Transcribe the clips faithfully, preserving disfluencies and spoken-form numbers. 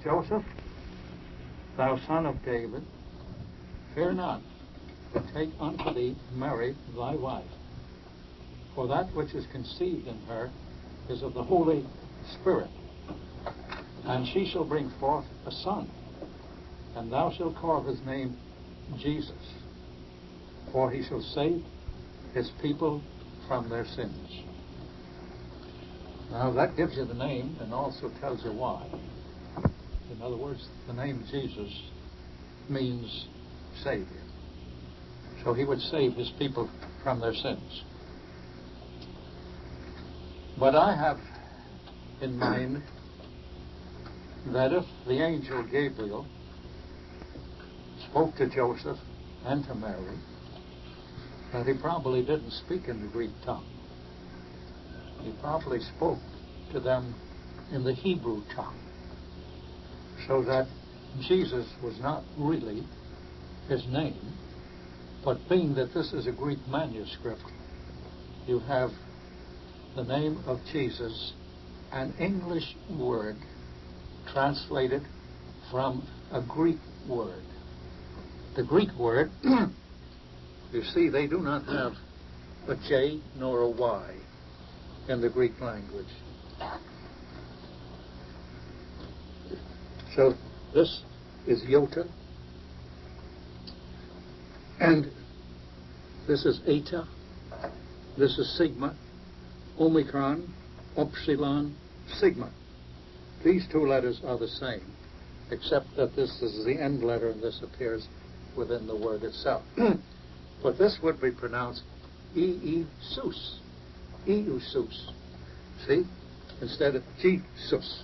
Joseph, thou son of David, fear not, but take unto thee Mary thy wife, for that which is conceived in her is of the Holy Spirit. And she shall bring forth a son, and thou shalt call his name Jesus, for he shall save his people from their sins. Now that gives you the name and also tells you why. In other words, the name Jesus means Savior. So he would save his people from their sins. But I have in mind that if the angel Gabriel spoke to Joseph and to Mary, that he probably didn't speak in the Greek tongue. He probably spoke to them in the Hebrew tongue, so that Jesus was not really his name, but being that this is a Greek manuscript, you have the name of Jesus, an English word translated from a Greek word. The Greek word, you see, they do not have a J nor a Y in the Greek language. So this is iota, and this is eta, this is sigma, omicron, upsilon, sigma. These two letters are the same, except that this is the end letter and this appears within the word itself. But this would be pronounced E-E-sus, E-U-sus. See? Instead of Jesus,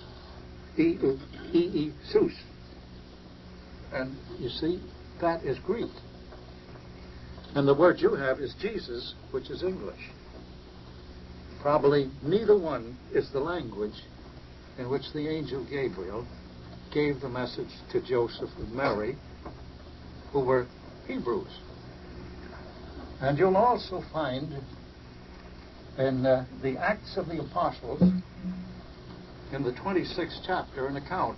E-E-sus. And you see, that is Greek. And the word you have is Jesus, which is English. Probably neither one is the language in which the angel Gabriel gave the message to Joseph and Mary, who were Hebrews. And you'll also find in uh, the Acts of the Apostles, in the twenty-sixth chapter, an account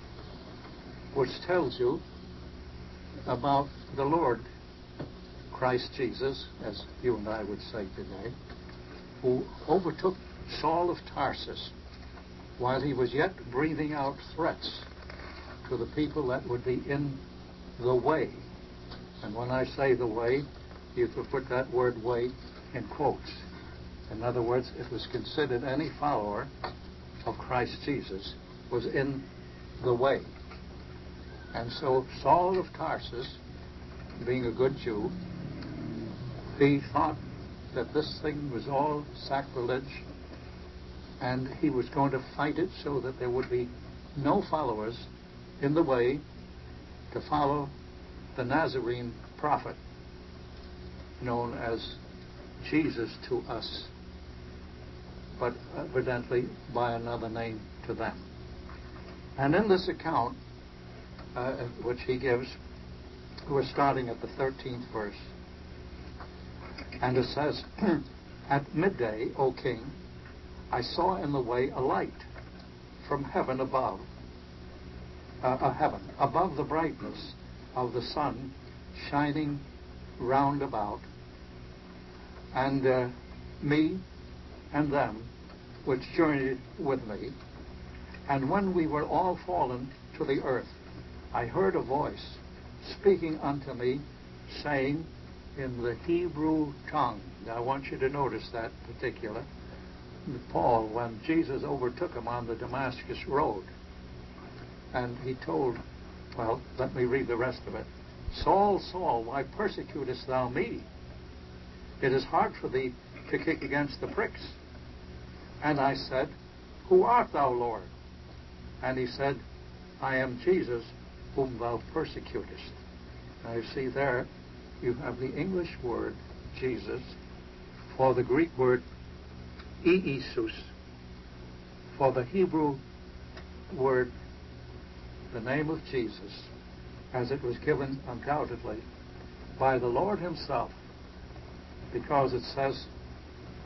which tells you about the Lord Christ Jesus, as you and I would say today, who overtook Saul of Tarsus while he was yet breathing out threats to the people that would be in the way. And when I say the way, you could put that word way in quotes. In other words, it was considered any follower of Christ Jesus was in the way. And so Saul of Tarsus, being a good Jew, he thought that this thing was all sacrilege, and he was going to fight it so that there would be no followers in the way to follow the Nazarene prophet, known as Jesus to us, but evidently by another name to them. And in this account, uh, which he gives, we're starting at the thirteenth verse, and it says, At midday, O king, I saw in the way a light from heaven above, uh, a heaven, above the brightness of the sun shining round about, and uh, me and them which journeyed with me. And when we were all fallen to the earth, I heard a voice speaking unto me, saying in the Hebrew tongue. Now I want you to notice that particular. Paul, when Jesus overtook him on the Damascus road, and he told, well, let me read the rest of it. Saul, Saul, why persecutest thou me? It is hard for thee to kick against the pricks. And I said, Who art thou, Lord? And he said, I am Jesus, whom thou persecutest. Now you see there, you have the English word, Jesus, for the Greek word, Iesus, for the Hebrew word, the name of Jesus, as it was given undoubtedly by the Lord himself, because it says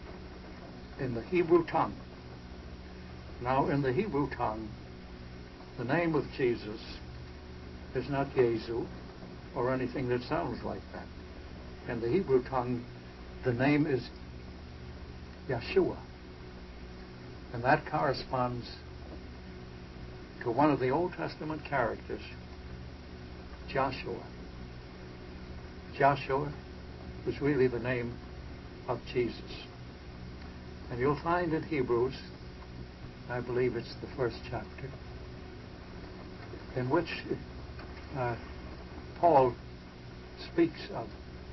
in the Hebrew tongue. Now in the Hebrew tongue, The name of Jesus is not Yesu or anything that sounds like that. In the Hebrew tongue, the name is Yeshua. And that corresponds to one of the Old Testament characters, Joshua. Joshua was really the name of Jesus. And you'll find in Hebrews, I believe it's the first chapter, in which uh, Paul speaks of,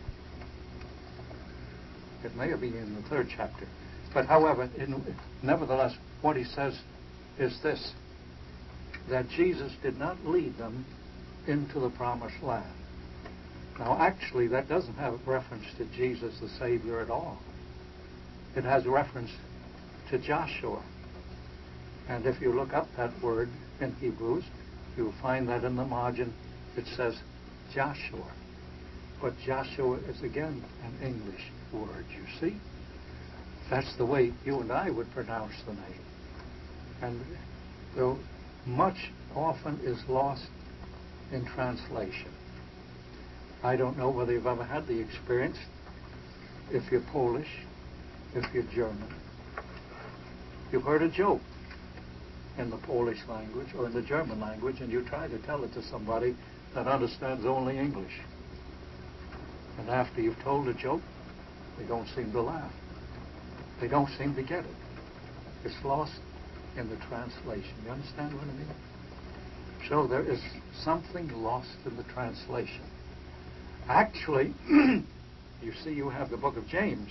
it may have been in the third chapter, but however, in, nevertheless, what he says is this, that Jesus did not lead them into the promised land. Now, actually, that doesn't have reference to Jesus the Savior at all. It has reference to Joshua. And if you look up that word in Hebrews, you'll find that in the margin it says Joshua. But Joshua is again an English word, you see. That's the way you and I would pronounce the name. And though much often is lost in translation. I don't know whether you've ever had the experience, if you're Polish, if you're German. You've heard a joke in the Polish language or in the German language, and you try to tell it to somebody that understands only English. And after you've told a joke, they don't seem to laugh. They don't seem to get it. It's lost in the translation. You understand what I mean? So there is something lost in the translation. Actually, you see you have the book of James.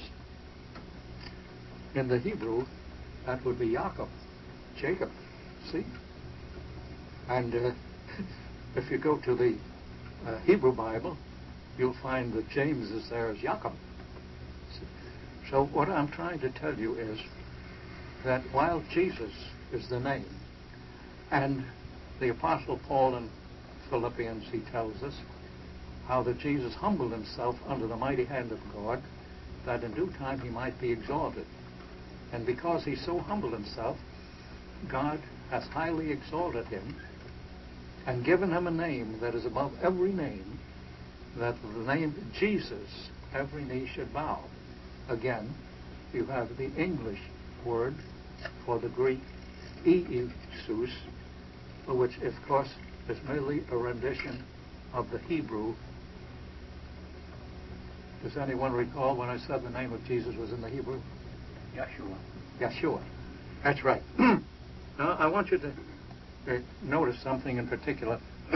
In the Hebrew, that would be Jacob. Jacob. See? And uh, if you go to the uh, Hebrew Bible, you'll find that James is there as Jacob. So what I'm trying to tell you is that while Jesus is the name, and the Apostle Paul in Philippians, he tells us how that Jesus humbled himself under the mighty hand of God, that in due time he might be exalted. And because he so humbled himself, God has highly exalted him and given him a name that is above every name, that the name Jesus every knee should bow. Again, you have the English word for the Greek Iesous, which of course is merely a rendition of the Hebrew. Does anyone recall when I said the name of Jesus was in the Hebrew? Yeshua. Yeshua. That's right. Now, I want you to uh, notice something in particular.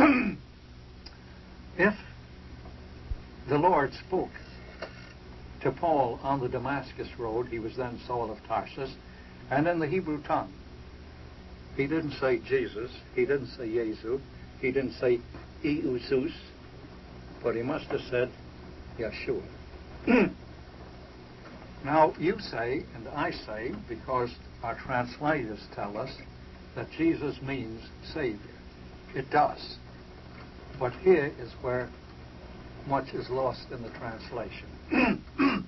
If the Lord spoke to Paul on the Damascus road, he was then Saul of Tarsus, and in the Hebrew tongue, he didn't say Jesus, he didn't say Yesu, he didn't say Iesous, but he must have said Yeshua. Now, you say, and I say, because our translators tell us that Jesus means Savior. It does. But here is where much is lost in the translation.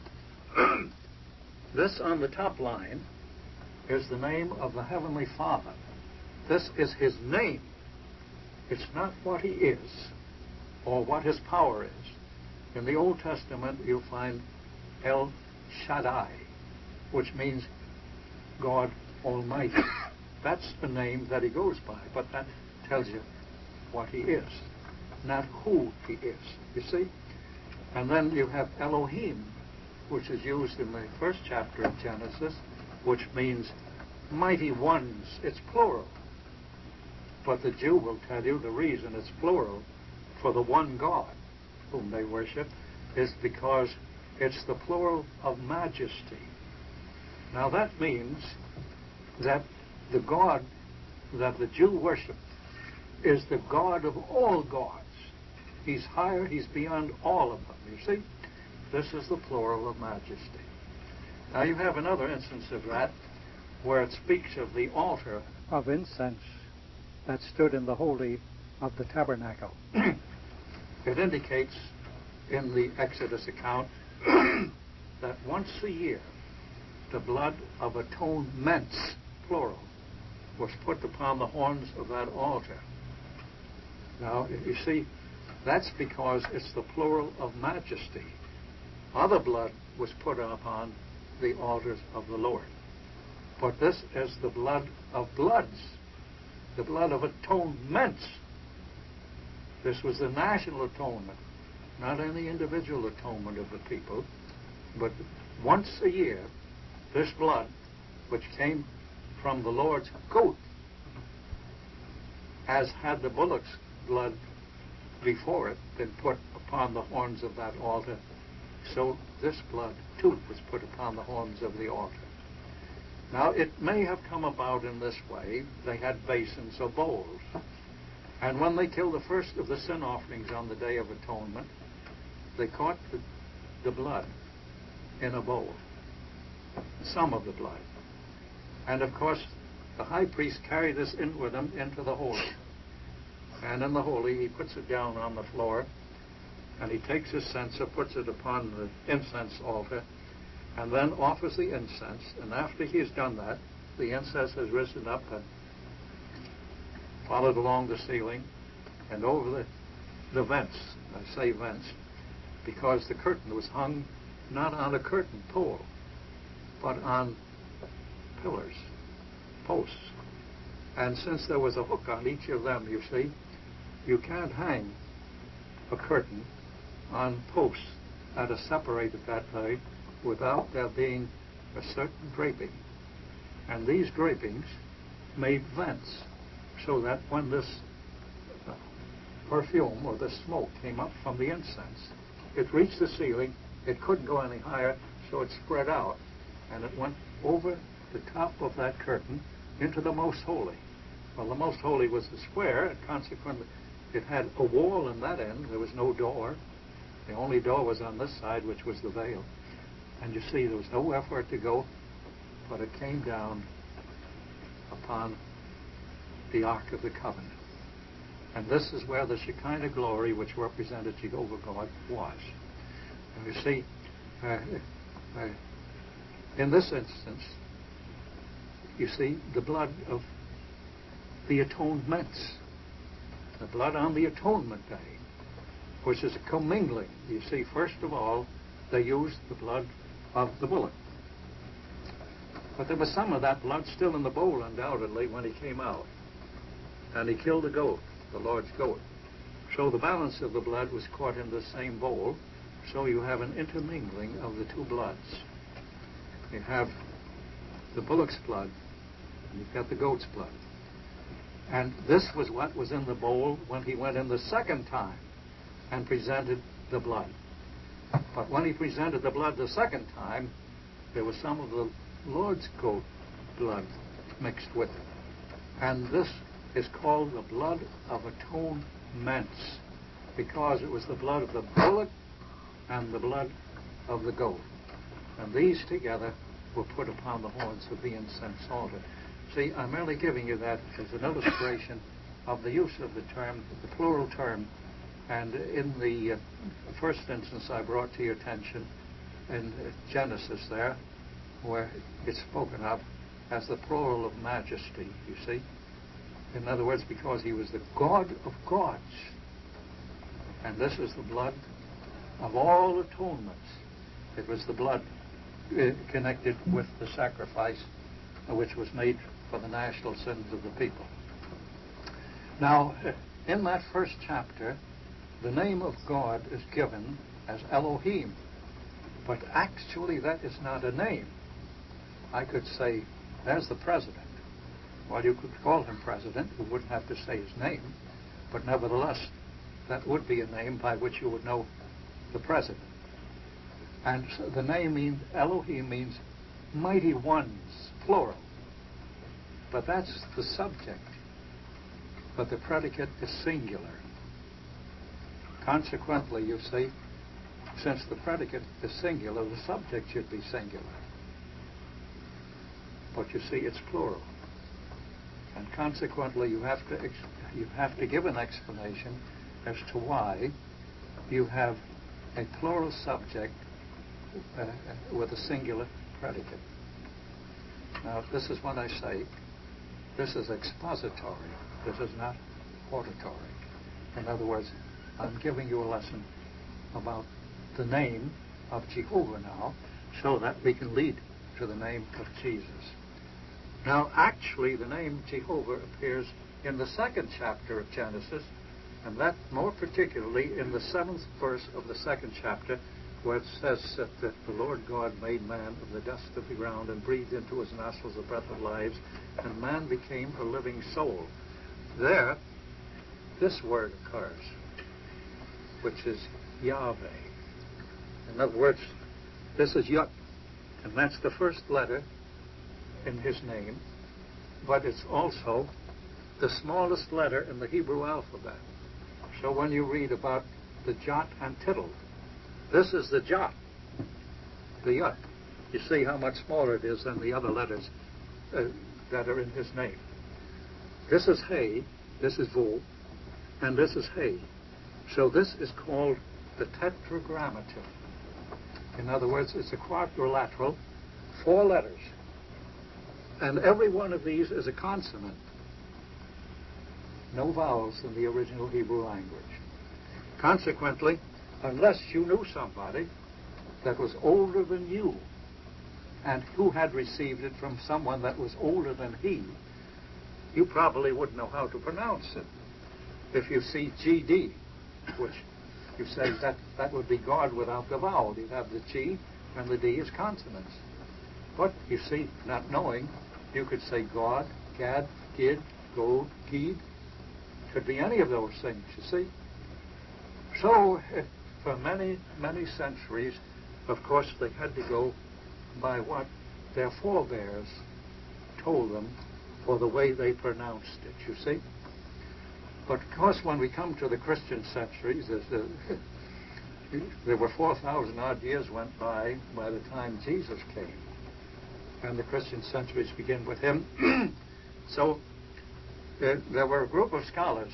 This on the top line is the name of the Heavenly Father. This is his name. It's not what he is or what his power is. In the Old Testament, you'll find El Shaddai, which means God Almighty. That's the name that he goes by, but that tells you what he is, not who he is, you see? And then you have Elohim, which is used in the first chapter of Genesis, which means mighty ones. It's plural. But the Jew will tell you the reason it's plural for the one God whom they worship is because it's the plural of majesty. Now that means that the God that the Jew worshipped is the God of all gods. He's higher, he's beyond all of them, you see? This is the plural of majesty. Now you have another instance of that where it speaks of the altar of incense that stood in the holy of the tabernacle. It indicates in the Exodus account that once a year the blood of atonements, plural, was put upon the horns of that altar. Now, you see, that's because it's the plural of majesty. Other blood was put upon the altars of the Lord. But this is the blood of bloods, the blood of atonements. This was the national atonement, not any individual atonement of the people, but once a year, this blood, which came from the Lord's goat, as had the bullock's blood before it been put upon the horns of that altar, so this blood too was put upon the horns of the altar. Now, it may have come about in this way. They had basins or bowls. And when they killed the first of the sin offerings on the Day of Atonement, they caught the, the blood in a bowl, some of the blood. And, of course, the high priest carried this in with him into the holy. And in the holy, he puts it down on the floor, and he takes his censer, puts it upon the incense altar, and then offers the incense. And after he's done that, the incense has risen up and followed along the ceiling and over the, the vents. I say vents because the curtain was hung not on a curtain pole, but on pillars, posts. And since there was a hook on each of them, you see, you can't hang a curtain on posts that are separated that way without there being a certain draping. And these drapings made vents so that when this uh, perfume or the smoke came up from the incense, it reached the ceiling, it couldn't go any higher, so it spread out, and it went over the top of that curtain into the most holy. Well, the most holy was the square, and consequently it had a wall in that end. There was no door. The only door was on this side, which was the veil. And you see, there was nowhere for it to go, but it came down upon the Ark of the Covenant. And this is where the Shekinah glory, which represented Jehovah God, was. And you see, uh, uh, in this instance, you see the blood of the atonements, the blood on the atonement day, which is a commingling. You see, first of all, they used the blood of the bullock. But there was some of that blood still in the bowl, undoubtedly, when he came out. And he killed the goat, the Lord's goat. So the balance of the blood was caught in the same bowl. So you have an intermingling of the two bloods. You have the bullock's blood, and you've got the goat's blood. And this was what was in the bowl when he went in the second time and presented the blood. But when he presented the blood the second time, there was some of the Lord's goat blood mixed with it. And this is called the blood of atonements, because it was the blood of the bullock and the blood of the goat. And these together were put upon the horns of the incense altar. See, I'm merely giving you that as an illustration of the use of the term, the plural term. And in the uh, first instance I brought to your attention in uh, Genesis there, where it's spoken of as the plural of majesty, you see. In other words, because he was the God of gods. And this is the blood of all atonements. It was the blood uh, connected with the sacrifice uh, which was made for the national sins of the people. Now, uh, in that first chapter, the name of God is given as Elohim. But actually that is not a name. I could say, there's the president. Well, you could call him president. You wouldn't have to say his name. But nevertheless, that would be a name by which you would know the president. And so the name means, Elohim means mighty ones, plural. But that's the subject. But the predicate is singular. Consequently, you see, since the predicate is singular, the subject should be singular. But you see, it's plural. And consequently, you have to ex- you have to give an explanation as to why you have a plural subject uh, with a singular predicate. Now, this is what I say. This is expository. This is not auditory. In other words, I'm giving you a lesson about the name of Jehovah now, so that we can lead to the name of Jesus. Now, actually, the name Jehovah appears in the second chapter of Genesis, and that more particularly in the seventh verse of the second chapter, where it says that the Lord God made man of the dust of the ground and breathed into his nostrils the breath of life, and man became a living soul. There, this word occurs, which is Yahweh. In other words, this is Yud, and that's the first letter in his name, but it's also the smallest letter in the Hebrew alphabet. So when you read about the jot and tittle, this is the jot, the Yud. You see how much smaller it is than the other letters uh, that are in his name. This is Hey, this is Vav, and this is Hey. So this is called the tetragrammaton. In other words, it's a quadrilateral, four letters. And every one of these is a consonant. No vowels in the original Hebrew language. Consequently, unless you knew somebody that was older than you and who had received it from someone that was older than he, you probably wouldn't know how to pronounce it. If you see G D, which you say that, that would be God without the vowel. You'd have the G and the D as consonants. But, you see, not knowing, you could say God, Gad, Gid, Gog, Gid. Could be any of those things, you see. So, for many, many centuries, of course, they had to go by what their forebears told them for the way they pronounced it, you see. But, of course, when we come to the Christian centuries, a, there were four thousand odd years went by by the time Jesus came. And the Christian centuries begin with him. So, uh, there were a group of scholars,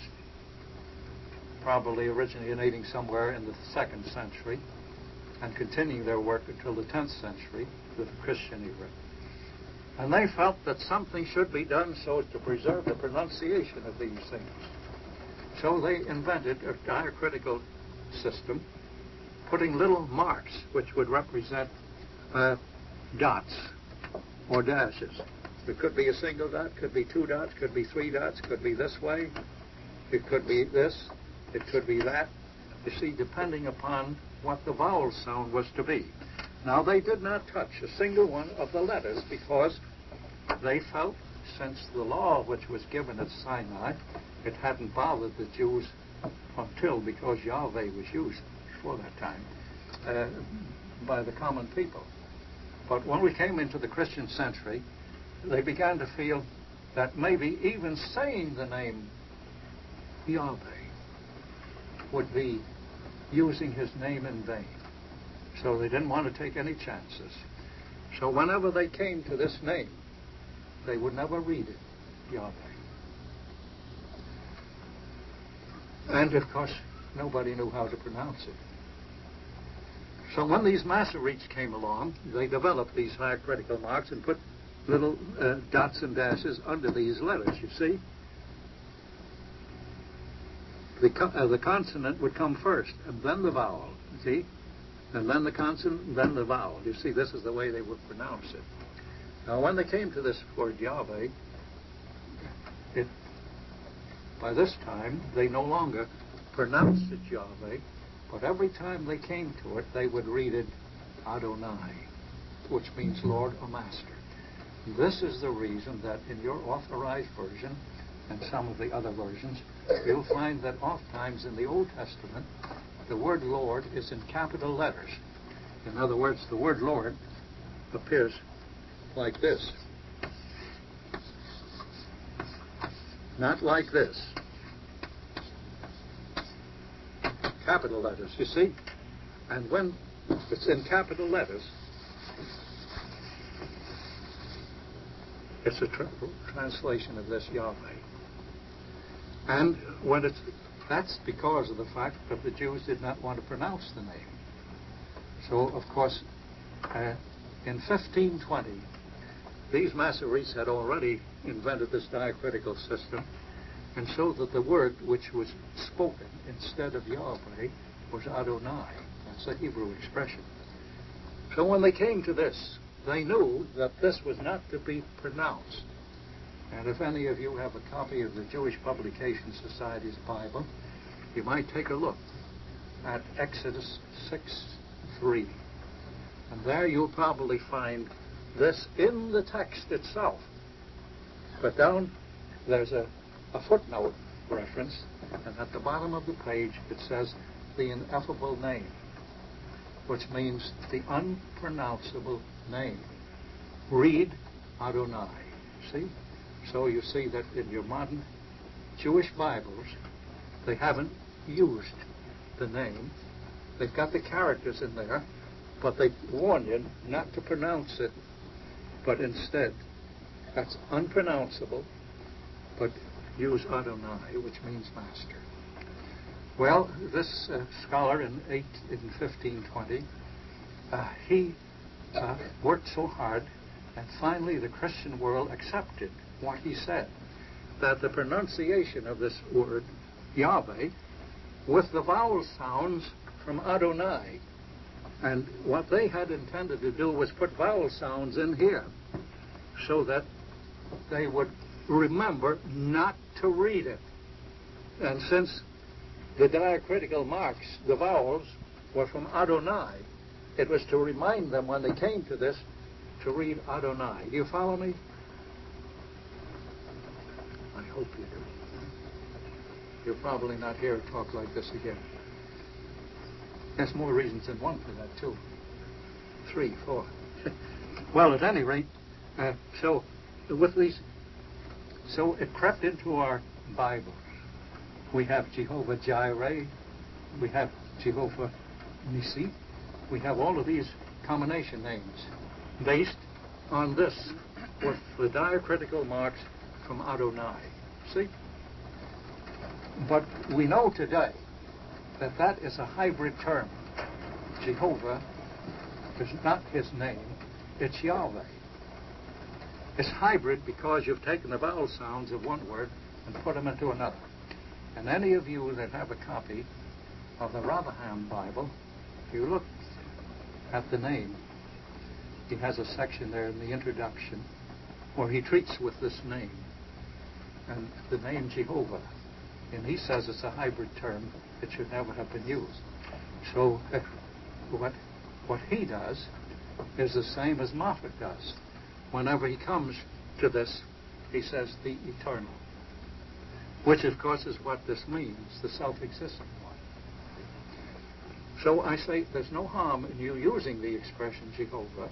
probably originating somewhere in the second century, and continuing their work until the tenth century, the Christian era. And they felt that something should be done so as to preserve the pronunciation of these things. So they invented a diacritical system, putting little marks which would represent uh, dots or dashes. It could be a single dot, could be two dots, could be three dots, could be this way, it could be this, it could be that. You see, depending upon what the vowel sound was to be. Now, they did not touch a single one of the letters because they felt, since the law which was given at Sinai, it hadn't bothered the Jews until, because Yahweh was used before that time, uh, by the common people. But when we came into the Christian century, they began to feel that maybe even saying the name Yahweh would be using his name in vain. So they didn't want to take any chances. So whenever they came to this name, they would never read it, Yahweh. And, of course, nobody knew how to pronounce it. So when these Masoretes came along, they developed these diacritical marks and put little uh, dots and dashes under these letters, you see. The, co- uh, the consonant would come first, and then the vowel, see? And then the consonant, and then the vowel. You see, this is the way they would pronounce it. Now, when they came to this word Yahweh, it, by this time, they no longer pronounced it Yahweh, but every time they came to it, they would read it Adonai, which means Lord or Master. This is the reason that in your authorized version and some of the other versions, you'll find that oftentimes in the Old Testament, the word Lord is in capital letters. In other words, the word Lord appears like this. Not like this. Capital letters, you see? And when it's in capital letters, it's a tra- translation of this Yahweh. And when it's, that's because of the fact that the Jews did not want to pronounce the name. So, of course, uh, in fifteen twenty, these Masoretes had already invented this diacritical system, and so that the word which was spoken instead of Yahweh was Adonai. That's a Hebrew expression. So when they came to this, they knew that this was not to be pronounced. And if any of you have a copy of the Jewish Publication Society's Bible, you might take a look at Exodus six three. And there you'll probably find this in the text itself. But down there's a, a footnote reference, and at the bottom of the page it says the ineffable name, which means the unpronounceable name. Read Adonai. See? So you see that in your modern Jewish Bibles, they haven't used the name. They've got the characters in there, but they warn you not to pronounce it, but instead, that's unpronounceable, but use Adonai, which means master. Well, this uh, scholar in, eight, in fifteen twenty, uh, he uh, worked so hard, and finally the Christian world accepted what he said, that the pronunciation of this word, Yahweh, with the vowel sounds from Adonai. And what they had intended to do was put vowel sounds in here so that they would remember not to read it. And since the diacritical marks, the vowels, were from Adonai, it was to remind them when they came to this to read Adonai. Do you follow me? I hope you do. You'll probably not hear a talk like this again. There's more reasons than one for that, too. Three, four. Well, at any rate, uh, so with these, so it crept into our Bibles. We have Jehovah Jireh, we have Jehovah Nissi, we have all of these combination names based on this with the diacritical marks from Adonai. See? But we know today that that is a hybrid term. Jehovah is not his name, it's Yahweh. It's hybrid because you've taken the vowel sounds of one word and put them into another. And any of you that have a copy of the Rotherham Bible, if you look at the name, he has a section there in the introduction where he treats with this name, and the name Jehovah. And he says it's a hybrid term. It should never have been used. So uh, what, what he does is the same as Moffat does. Whenever he comes to this, he says the eternal, which of course is what this means, the self-existent one. So I say there's no harm in you using the expression Jehovah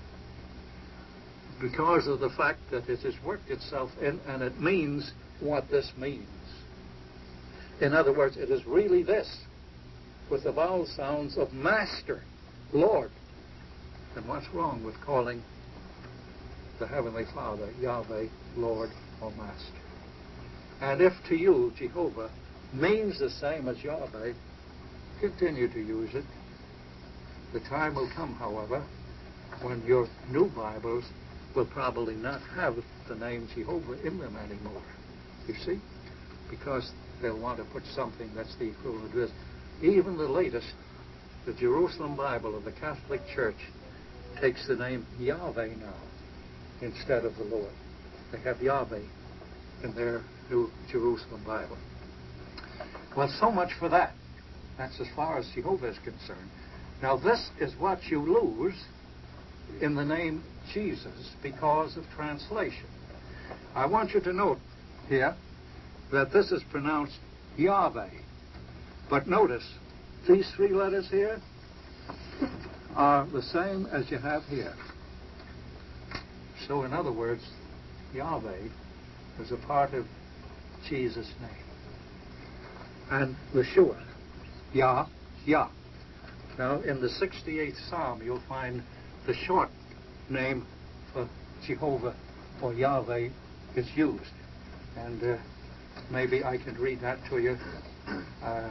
because of the fact that it has worked itself in and it means what this means. In other words, it is really this, with the vowel sounds of Master, Lord. And what's wrong with calling the Heavenly Father Yahweh, Lord, or Master? And if to you Jehovah means the same as Yahweh, continue to use it. The time will come, however, when your new Bibles will probably not have the name Jehovah in them anymore. You see? Because they'll want to put something that's the equivalent of this. Even the latest, the Jerusalem Bible of the Catholic Church, takes the name Yahweh now instead of the Lord. They have Yahweh in their New Jerusalem Bible. Well, so much for that. That's as far as Jehovah is concerned. Now, this is what you lose in the name Jesus because of translation. I want you to note here that this is pronounced Yahweh. But notice, these three letters here are the same as you have here. So, in other words, Yahweh is a part of Jesus' name. And Yeshua, Yah, Yah. Now, in the sixty-eighth Psalm, you'll find the short name for Jehovah or Yahweh is used. And uh, maybe I can read that to you. Uh,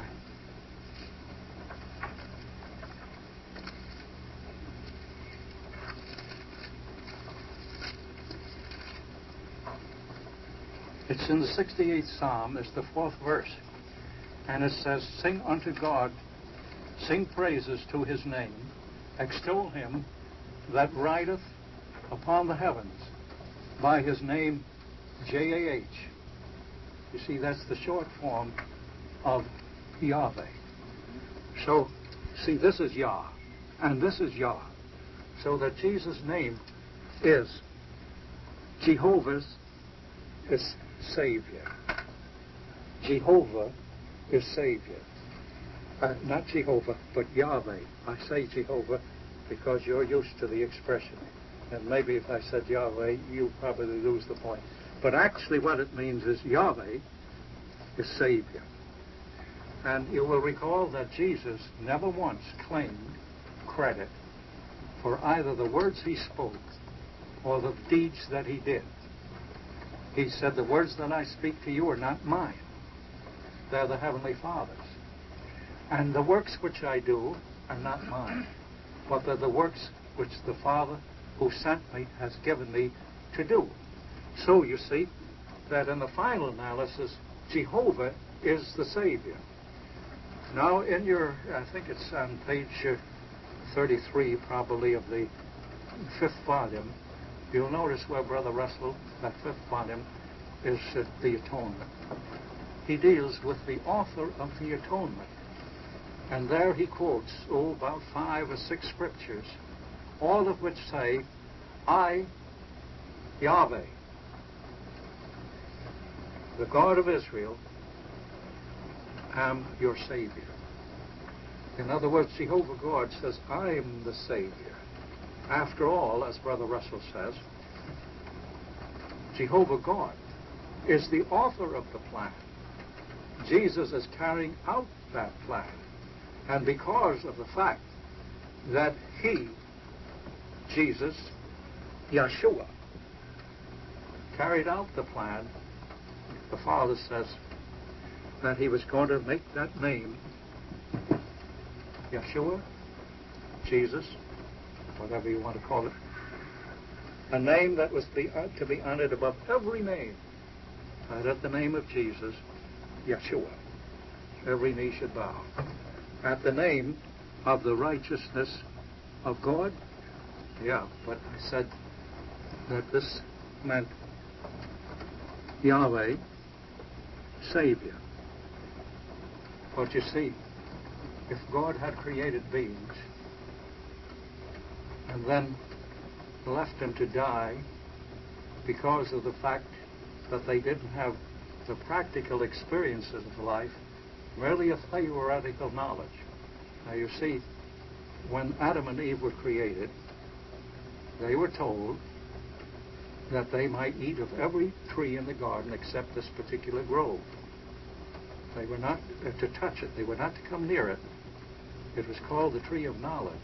It's in the sixty-eighth Psalm. It's the fourth verse. And it says, sing unto God, sing praises to his name, extol him that rideth upon the heavens, by his name J A H. You see, that's the short form of Yahweh. So, see, this is Yah, and this is Yah. So that Jesus' name is Jehovah's is Savior. Jehovah is Savior. Uh, not Jehovah, but Yahweh. I say Jehovah because you're used to the expression. And maybe if I said Yahweh, you probably lose the point. But actually what it means is Yahweh is Savior. And you will recall that Jesus never once claimed credit for either the words he spoke or the deeds that he did. He said, the words that I speak to you are not mine. They're the Heavenly Father's. And the works which I do are not mine, but they're the works which the Father who sent me has given me to do. So you see that in the final analysis, Jehovah is the Savior. Now in your, I think it's on page thirty-three probably of the fifth volume, you'll notice where Brother Russell, that fifth volume, is uh, the atonement. He deals with the author of the atonement. And there he quotes, oh, about five or six scriptures, all of which say, I, Yahweh, the God of Israel, am your Savior. In other words, Jehovah God says, I am the Savior. After all, as Brother Russell says, Jehovah God is the author of the plan. Jesus is carrying out that plan. And because of the fact that he, Jesus, Yeshua, carried out the plan, the Father says that he was going to make that name, Yeshua, Jesus, whatever you want to call it, a name that was be, uh, to be honored above every name. And at the name of Jesus, Yeshua, every knee should bow. At the name of the righteousness of God, yeah, but I said that this meant Yahweh, Savior. But you see, if God had created beings and then left them to die because of the fact that they didn't have the practical experiences of life, merely a theoretical knowledge. Now you see, when Adam and Eve were created, they were told that they might eat of every tree in the garden except this particular grove. They were not uh, to touch it. They were not to come near it. It was called the tree of knowledge.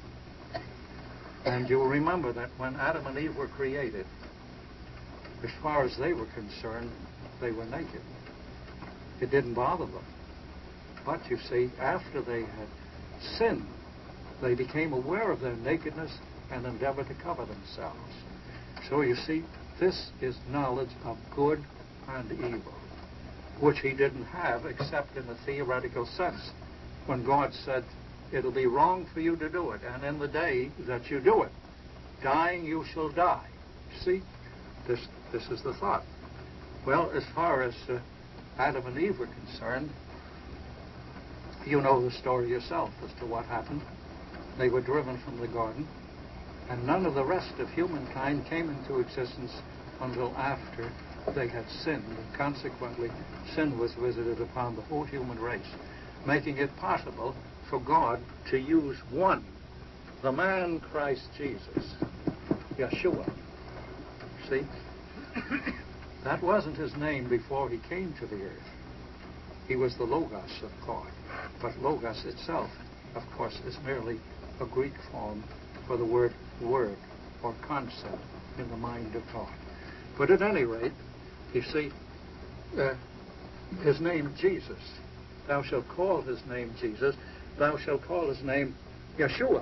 And you'll remember that when Adam and Eve were created, as far as they were concerned, they were naked. It didn't bother them. But you see, after they had sinned, they became aware of their nakedness and endeavored to cover themselves. So you see, this is knowledge of good and evil, which he didn't have except in a theoretical sense. When God said, it'll be wrong for you to do it, and in the day that you do it, dying you shall die. See, this, this is the thought. Well, as far as uh, Adam and Eve were concerned, you know the story yourself as to what happened. They were driven from the garden, and none of the rest of humankind came into existence until after they had sinned, and consequently sin was visited upon the whole human race, making it possible for God to use one, the man Christ Jesus, Yeshua. See, that wasn't his name before he came to the earth. He was the Logos of God. But Logos itself, of course, is merely a Greek form for the word word or concept in the mind of God. But at any rate, you see, uh, his name Jesus. Thou shalt call his name Jesus. Thou shalt call his name Yeshua.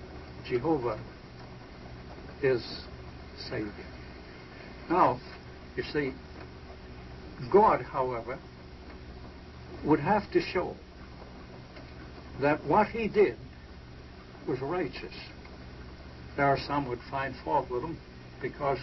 Jehovah is Savior. Now, You see, God, however, would have to show that what he did was righteous. There are some would find fault with him because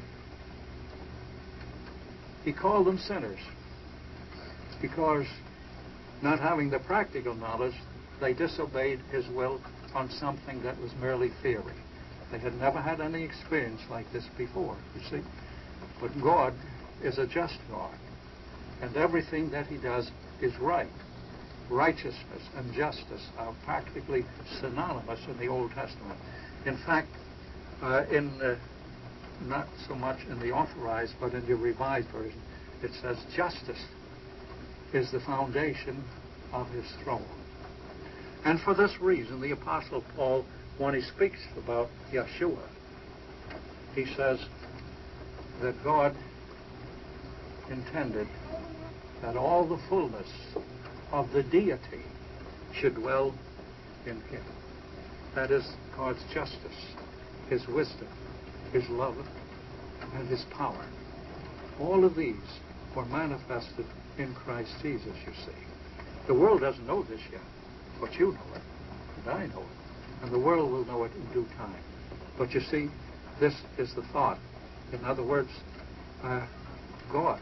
he called them sinners. Because not having the practical knowledge, they disobeyed his will on something that was merely theory. They had never had any experience like this before, you see. But God is a just God, and everything that he does is right. Righteousness and justice are practically synonymous in the Old Testament. In fact, uh, in uh, not so much in the Authorized, but in the Revised Version, it says justice is the foundation of his throne. And for this reason, the Apostle Paul, when he speaks about Yeshua, he says that God intended that all the fullness of the deity should dwell in him. That is God's justice, his wisdom, his love, and his power. All of these were manifested in Christ Jesus, you see. The world doesn't know this yet, but you know it, and I know it, and the world will know it in due time. But you see, this is the thought. In other words, uh, God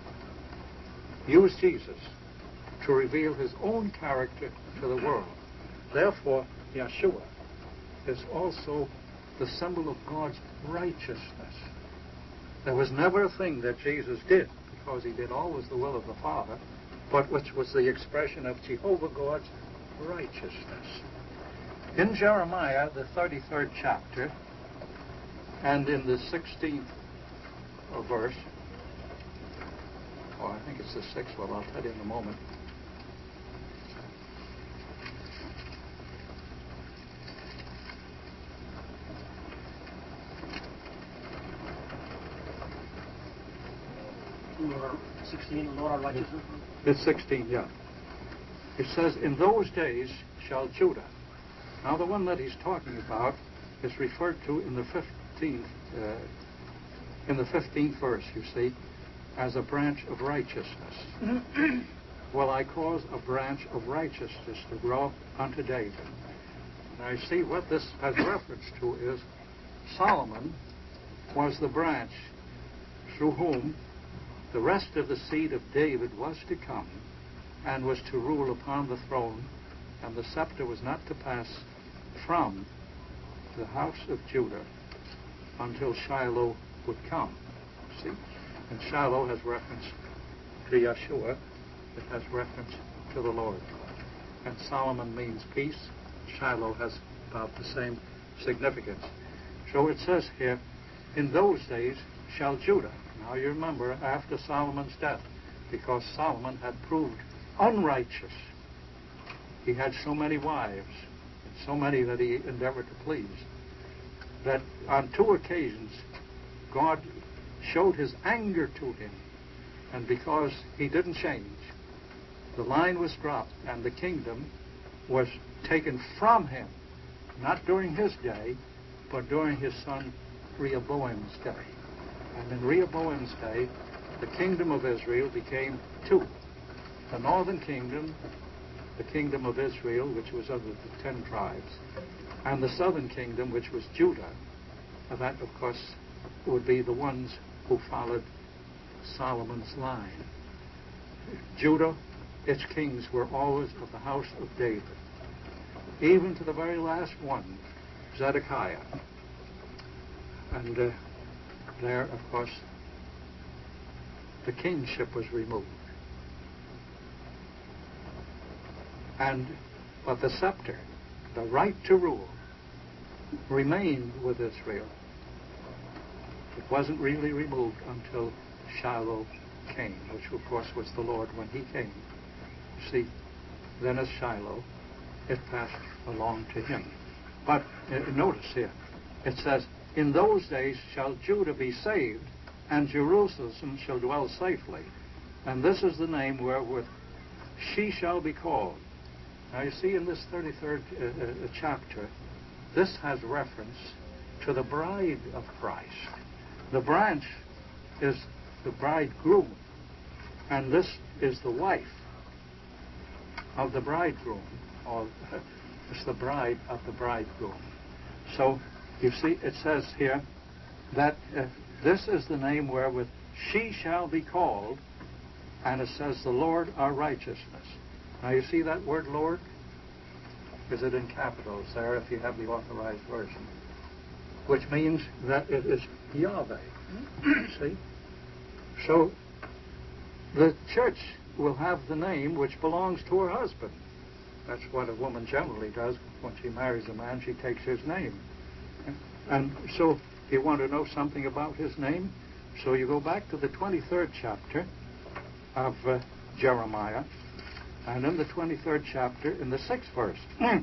used Jesus to reveal his own character to the world. Therefore, Yeshua is also the symbol of God's righteousness. There was never a thing that Jesus did, because he did always the will of the Father, but which was the expression of Jehovah God's righteousness. In Jeremiah, the thirty-third chapter, and in the sixteenth verse, or I think it's the sixth one, I'll tell you in a moment. sixteen, Lord our righteousness? It's sixteen, yeah. It says, in those days shall Judah. Now the one that he's talking about is referred to in the fifteenth, uh, in the fifteenth verse, you see, as a branch of righteousness. Will I cause a branch of righteousness to grow up unto David? Now you see what this has reference to is Solomon was the branch through whom the rest of the seed of David was to come and was to rule upon the throne, and the scepter was not to pass from the house of Judah until Shiloh would come. See? And Shiloh has reference to Yeshua. It has reference to the Lord. And Solomon means peace. Shiloh has about the same significance. So it says here, in those days shall Judah. Now you remember, after Solomon's death, because Solomon had proved unrighteous. He had so many wives, and so many that he endeavored to please, that on two occasions God showed his anger to him. And because he didn't change, the line was dropped, and the kingdom was taken from him, not during his day, but during his son Rehoboam's day. And in Rehoboam's day, the kingdom of Israel became two. The northern kingdom, the kingdom of Israel, which was of the ten tribes, and the southern kingdom, which was Judah. That, of course, would be the ones who followed Solomon's line. Judah, its kings were always of the house of David, even to the very last one, Zedekiah. And uh, there, of course, the kingship was removed. And, but the scepter, the right to rule, remained with Israel. It wasn't really removed until Shiloh came, which of course was the Lord when he came. You see, then as Shiloh, it passed along to him. But uh, notice here, it says, in those days shall Judah be saved, and Jerusalem shall dwell safely. And this is the name wherewith she shall be called. Now you see in this thirty-third uh, uh, chapter, this has reference to the bride of Christ. The branch is the bridegroom, and this is the wife of the bridegroom, or it's the bride of the bridegroom. So you see, it says here that uh, this is the name wherewith she shall be called, and it says the Lord our righteousness. Now you see that word Lord? Is it in capitals there if you have the Authorized Version? Which means that it is Yahweh. See? So the church will have the name which belongs to her husband. That's what a woman generally does when she marries a man. She takes his name. And so if you want to know something about his name, so you go back to the twenty-third chapter of uh, Jeremiah, and in the twenty-third chapter, in the sixth verse,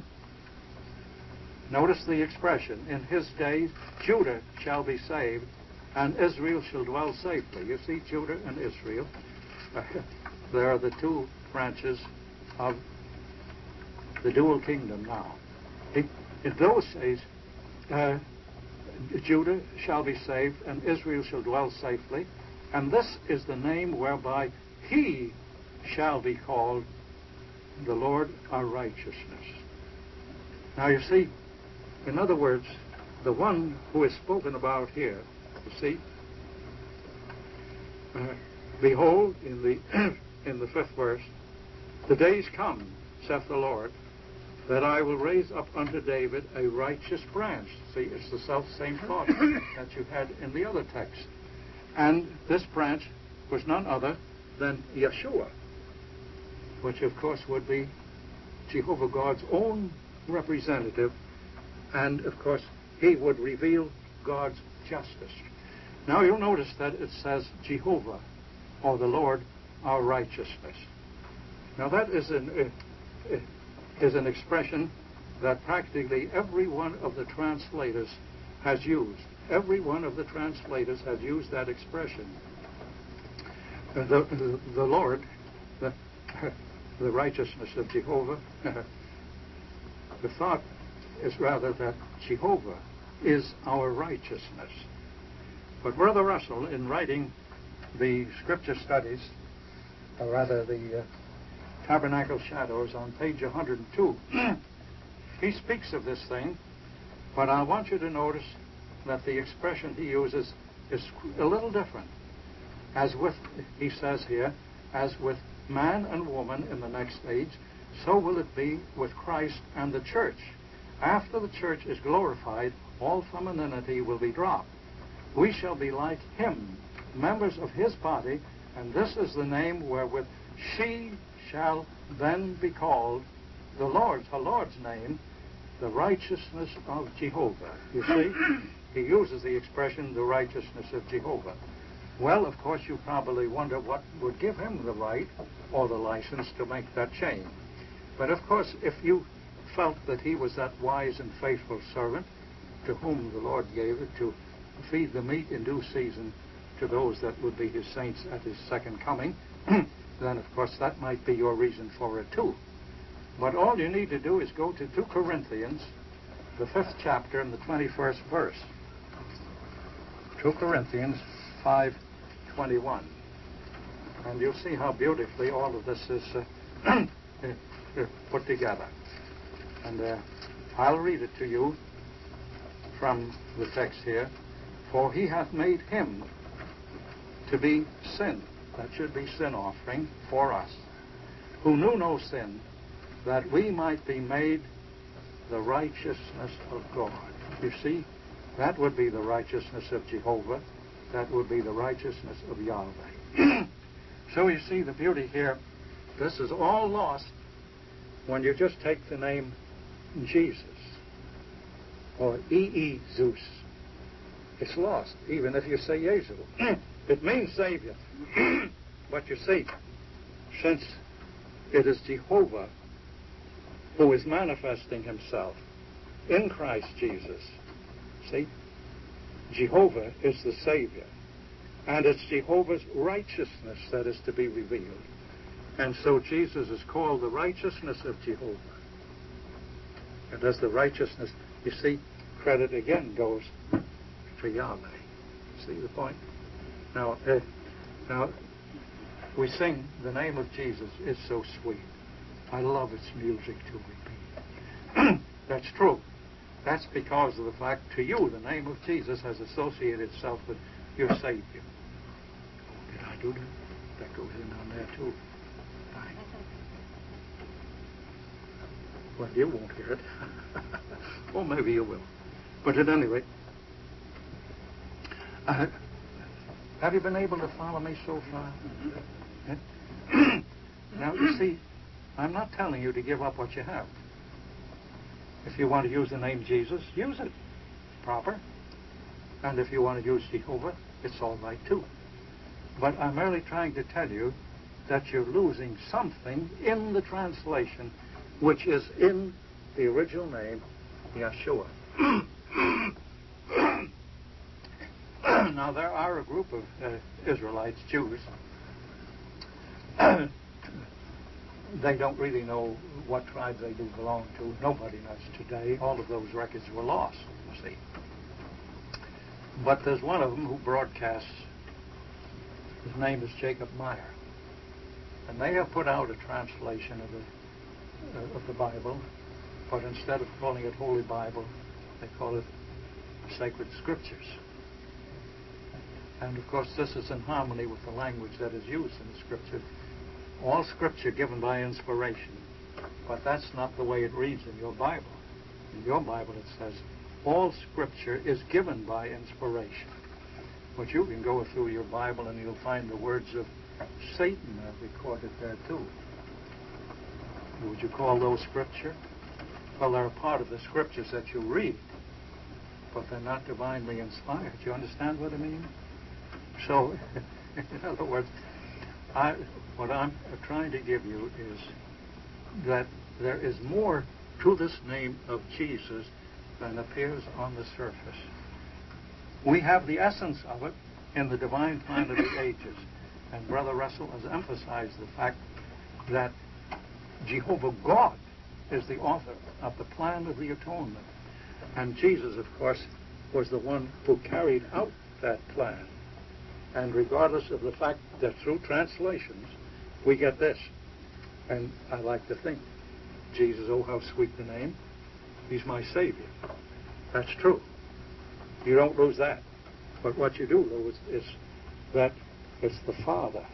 notice the expression, in his days Judah shall be saved, and Israel shall dwell safely. You see, Judah and Israel, uh, they are the two branches of the dual kingdom now. In, in those days, uh, Judah shall be saved, and Israel shall dwell safely, and this is the name whereby he shall be called the Lord our righteousness. Now you see, in other words, the one who is spoken about here, you see, uh, behold, in the in the fifth verse, the days come, saith the Lord, that I will raise up unto David a righteous branch. See, it's the self same thought that you had in the other text. And this branch was none other than Yeshua, which of course would be Jehovah God's own representative, and of course he would reveal God's justice. Now you'll notice that it says Jehovah, or the Lord our righteousness. Now that is an uh, is an expression that practically every one of the translators has used. Every one of the translators has used that expression. Uh, the, the, the Lord, the, the righteousness of Jehovah, the thought is rather that Jehovah is our righteousness. But Brother Russell, in writing the scripture studies, or rather the uh, Tabernacle Shadows on page one hundred two, he speaks of this thing, but I want you to notice that the expression he uses is a little different. As with, he says here, as with man and woman in the next age, so will it be with Christ and the church. After the church is glorified, all femininity will be dropped. We shall be like him, members of his body, and this is the name wherewith she shall then be called the Lord's, her Lord's name, the righteousness of Jehovah. You see, he uses the expression, the righteousness of Jehovah. Well, of course, you probably wonder what would give him the right or the license to make that change. But of course, if you felt that he was that wise and faithful servant to whom the Lord gave it to feed the meat in due season to those that would be his saints at his second coming, then of course that might be your reason for it too. But all you need to do is go to two Corinthians, the fifth chapter and the twenty-first verse. two Corinthians five twenty-one. And you'll see how beautifully all of this is uh, put together. And uh, I'll read it to you from the text here. For he hath made him to be sin. That should be sin offering for us, who knew no sin, that we might be made the righteousness of God. You see, that would be the righteousness of Jehovah. That would be the righteousness of Yahweh. So you see the beauty here. This is all lost when you just take the name Jesus or E E Zeus. It's lost, even if you say Yesu. It means Savior. But you see, since it is Jehovah who is manifesting himself in Christ Jesus, see, Jehovah is the Savior. And it's Jehovah's righteousness that is to be revealed. And so Jesus is called the righteousness of Jehovah. And as the righteousness, you see, credit again goes to Yahweh. See the point? Now, uh, Now, we sing, the name of Jesus is so sweet. I love its music to repeat. That's true. That's because of the fact, to you, the name of Jesus has associated itself with your Savior. Oh, did I do that? That goes in on there, too. Fine. Well, you won't hear it. Well, maybe you will. But at any rate, uh, have you been able to follow me so far? Mm-hmm. Now, you see, I'm not telling you to give up what you have. If you want to use the name Jesus, use it. Proper. And if you want to use Jehovah, it's all right too. But I'm merely trying to tell you that you're losing something in the translation, which is in the original name, Yeshua. Now, there are a group of uh, Israelites, Jews. They don't really know what tribes they do belong to. Nobody knows today. All of those records were lost, you see. But there's one of them who broadcasts. His name is Jacob Meyer. And they have put out a translation of the, uh, of the Bible, but instead of calling it Holy Bible, they call it Sacred Scriptures. And of course, this is in harmony with the language that is used in the Scripture. All Scripture given by inspiration. But that's not the way it reads in your Bible. In your Bible it says, all Scripture is given by inspiration. But you can go through your Bible and you'll find the words of Satan are recorded there too. Would you call those Scripture? Well, they're a part of the Scriptures that you read, but they're not divinely inspired. Do you understand what I mean? So, in other words, I, what I'm trying to give you is that there is more to this name of Jesus than appears on the surface. We have the essence of it in the divine plan of the ages. And Brother Russell has emphasized the fact that Jehovah God is the author of the plan of the atonement. And Jesus, of course, was the one who carried out that plan. And regardless of the fact that through translations, we get this. And I like to think, Jesus, oh, how sweet the name. He's my Savior. That's true. You don't lose that. But what you do lose is that it's the Father.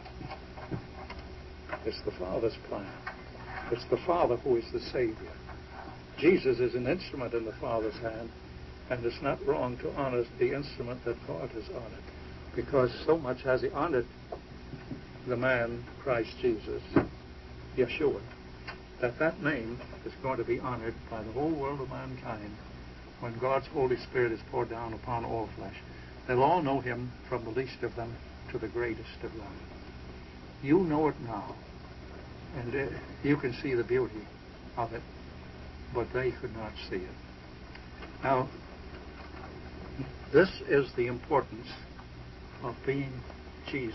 It's the Father's plan. It's the Father who is the Savior. Jesus is an instrument in the Father's hand, and it's not wrong to honor the instrument that God has honored, because so much has He honored the man, Christ Jesus, Yeshua, that that name is going to be honored by the whole world of mankind when God's Holy Spirit is poured down upon all flesh. They'll all know Him from the least of them to the greatest of them. You know it now, and uh, you can see the beauty of it, but they could not see it. Now, this is the importance of being Jesus.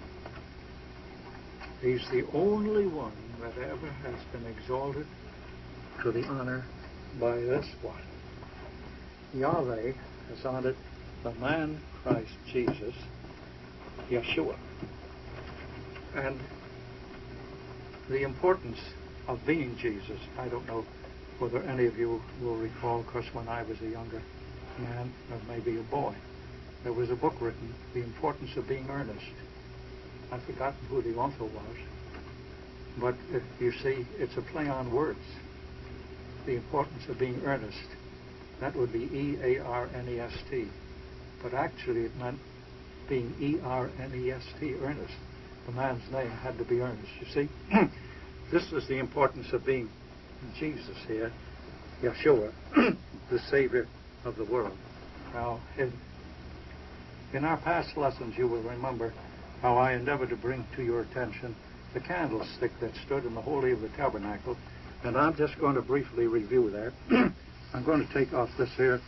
He's the only one that ever has been exalted to the honor by this one. Yahweh has honored the man Christ Jesus, Yeshua. And the importance of being Jesus, I don't know whether any of you will recall, because when I was a younger man, or maybe a boy, there was a book written, The Importance of Being Earnest. I've forgotten who the author was, but uh, you see, it's a play on words. The importance of being earnest. That would be E A R N E S T. But actually it meant being E R N E S T, earnest. The man's name had to be Ernest, you see. This is the importance of being Jesus here, Yeshua, the Savior of the world. Now, in, in our past lessons, you will remember how I endeavored to bring to your attention the candlestick that stood in the Holy of the Tabernacle, and I'm just going to briefly review that. I'm going to take off this here.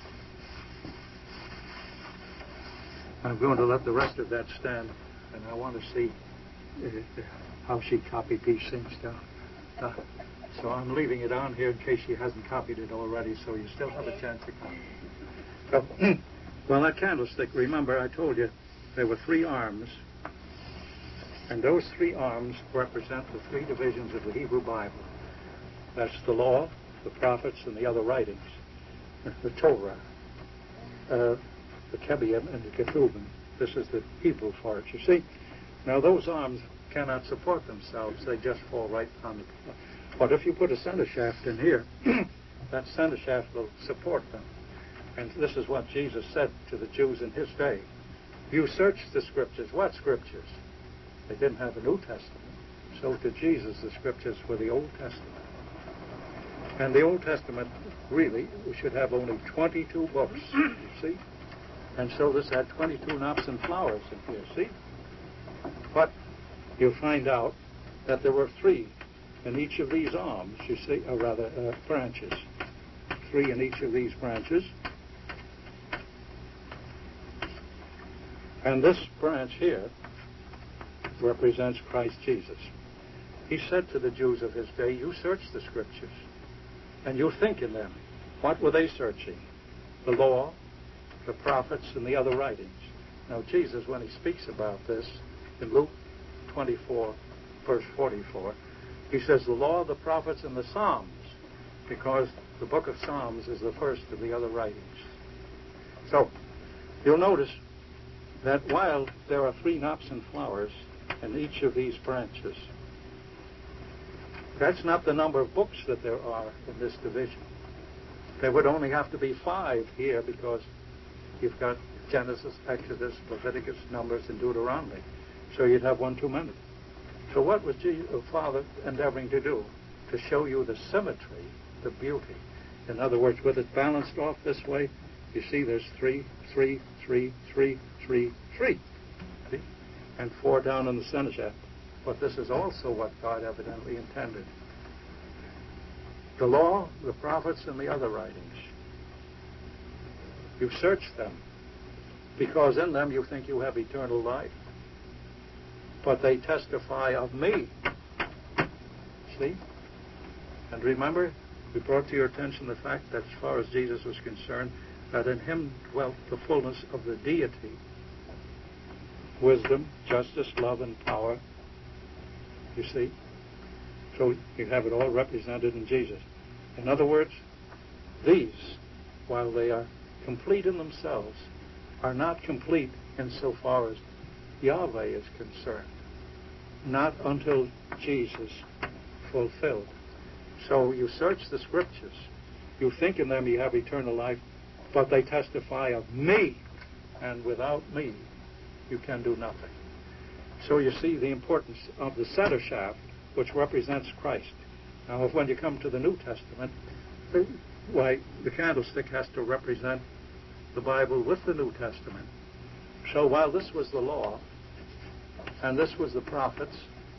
I'm going to let the rest of that stand, and I want to see uh, how she copied these things down. Uh, so I'm leaving it on here in case she hasn't copied it already, so you still have a chance to copy. So, well, that candlestick, remember I told you there were three arms, And those three arms represent the three divisions of the Hebrew Bible. That's the law, the prophets, and the other writings. The Torah, uh, the Kebiim, and the Ketubim. This is the Hebrew for it, you see. Now, those arms cannot support themselves. They just fall right on the... But if you put a center shaft in here, that center shaft will support them. And this is what Jesus said to the Jews in his day. You search the Scriptures. What Scriptures? They didn't have a New Testament. So to Jesus, the Scriptures were the Old Testament. And the Old Testament, really, we should have only twenty-two books, you see? And so this had twenty-two knops and flowers in here, see? But you'll find out that there were three in each of these arms, you see, or rather, uh, branches. Three in each of these branches. And this branch here represents Christ Jesus. He said to the Jews of his day, you search the Scriptures, and you think in them. What were they searching? The law, the prophets, and the other writings. Now, Jesus, when he speaks about this, in Luke twenty-four, verse forty-four, he says the law, the prophets, and the Psalms, because the book of Psalms is the first of the other writings. So, you'll notice that while there are three knops and flowers in each of these branches, that's not the number of books that there are in this division. There would only have to be five here because you've got Genesis, Exodus, Leviticus, Numbers, and Deuteronomy. So you'd have one too many. So what was Jesus, the Father endeavoring to do? To show you the symmetry, the beauty. In other words, with it balanced off this way, you see there's three, three, three, three, three, three. See? And four down in the center shaft. But this is also what God evidently intended. The law, the prophets, and the other writings. You search them, because in them you think you have eternal life. But they testify of me. See? And remember, we brought to your attention the fact that as far as Jesus was concerned, that in him dwelt the fullness of the deity. Wisdom, justice, love, and power. You see? So you have it all represented in Jesus. In other words, these, while they are complete in themselves, are not complete insofar as Yahweh is concerned. Not until Jesus fulfilled. So you search the Scriptures. You think in them you have eternal life, but they testify of me. And without me, you can do nothing. So you see the importance of the center shaft, which represents Christ. Now, if when you come to the New Testament, why, the candlestick has to represent the Bible with the New Testament. So while this was the law, and this was the prophets,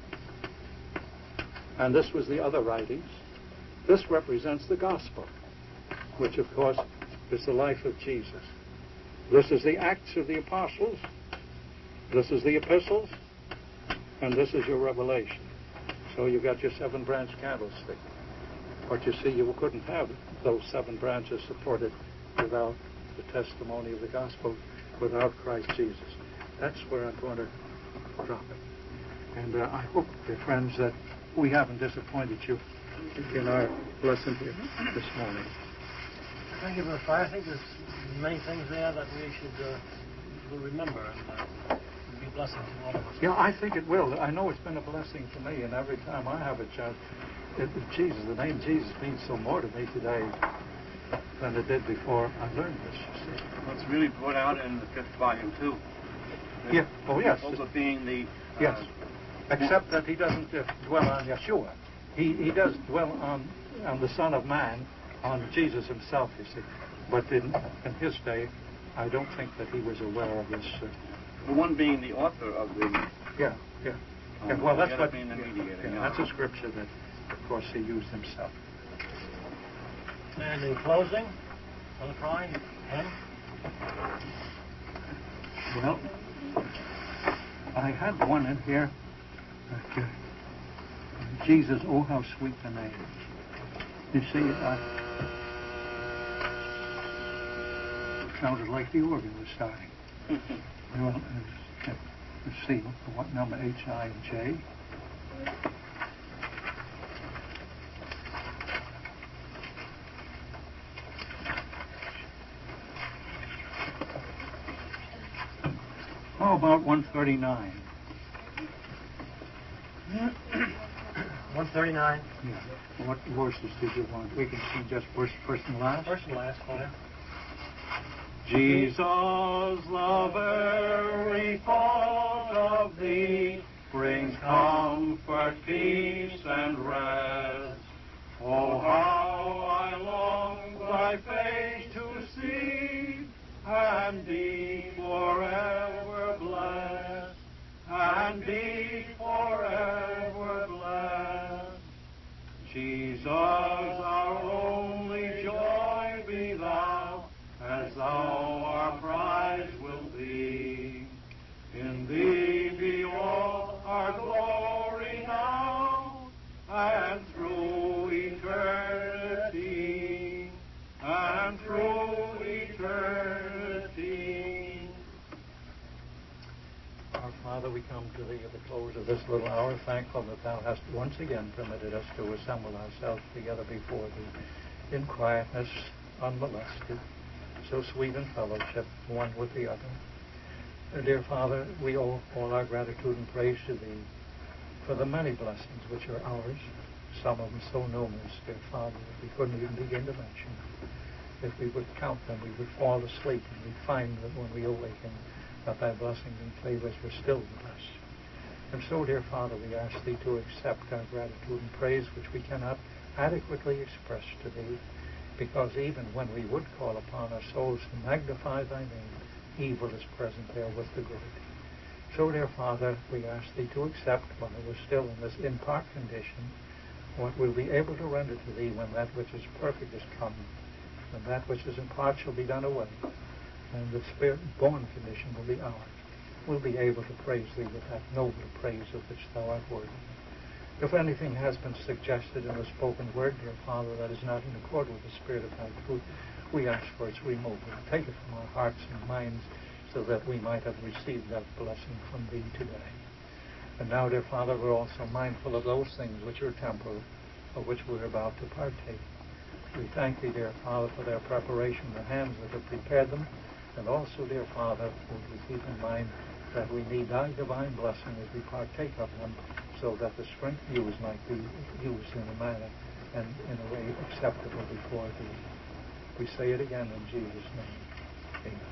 and this was the other writings, this represents the gospel, which, of course, is the life of Jesus. This is the Acts of the Apostles, this is the epistles, and this is your Revelation. So you've got your seven-branch candlestick. But you see, you couldn't have those seven branches supported without the testimony of the gospel, without Christ Jesus. That's where I'm going to drop it. And uh, I hope, dear friends, that we haven't disappointed you in our lesson here this morning. Thank you, Brother Fryer. I think there's many things there that we should uh, will remember and uh, will be a blessing to all of us. Yeah, I think it will. I know it's been a blessing to me, and every time I have a chance, it, Jesus, the name Jesus means so more to me today than it did before I learned this, you see. Well, it's really brought out in the fifth volume, too. The, yeah, oh yes. Also being the... Uh, yes, except that he doesn't uh, dwell on Yeshua. He he does dwell on, on the Son of Man, on Jesus himself, you see. But in, in his day, I don't think that he was aware of this. Uh, the one being the author of the... Yeah, yeah. Um, yeah well, that's what... Being the yeah, mediator, yeah, yeah. that's a scripture that, of course, he used himself. And in closing, Brother Fryer, hymn? Well, I had one in here. That, uh, Jesus, oh, how sweet the name. You see, I, it sounded like the organ was starting. Well, it was, receive what number H, I, and J. How about one thirty-nine? one thirty-nine. Yeah. What verses did you want? We can see just first, first and last. First and last, fine. Jesus, love every thought of thee, brings comfort, peace, and rest. Oh, how I long thy face to see, and be forever blessed, and be forever blessed. Jesus, our only joy be thou, as thou our prize will be. In thee be all our glory now, and through eternity, and through eternity. Our Father, we come to thee at the close of this little hour, thankful that thou hast once again permitted us to assemble ourselves together before thee in quietness, unmolested, so sweet in fellowship, one with the other. Uh, dear Father, we owe all our gratitude and praise to thee for the many blessings which are ours, some of them so numerous, dear Father, that we couldn't even begin to mention. If we would count them, we would fall asleep, and we'd find that when we awaken, that thy blessings and favors were still with us. And so, dear Father, we ask thee to accept our gratitude and praise, which we cannot adequately express to thee, because even when we would call upon our souls to magnify thy name, evil is present there with the good. So, dear Father, we ask thee to accept, while we're still in this in part condition, what we'll be able to render to thee when that which is perfect is come, when that which is in part shall be done away, and the spirit-born condition will be ours. We'll be able to praise thee with that noble praise of which thou art worthy. If anything has been suggested in the spoken word, dear Father, that is not in accord with the spirit of thy truth, we ask for its removal. Take it from our hearts and minds, so that we might have received that blessing from thee today. And now, dear Father, we're also mindful of those things which are temporal, of which we're about to partake. We thank thee, dear Father, for their preparation, the hands that have prepared them, and also, dear Father, would we keep in mind that we need thy divine blessing as we partake of them, so that the strength used might be used in a manner and in a way acceptable before thee. We say it again in Jesus' name. Amen.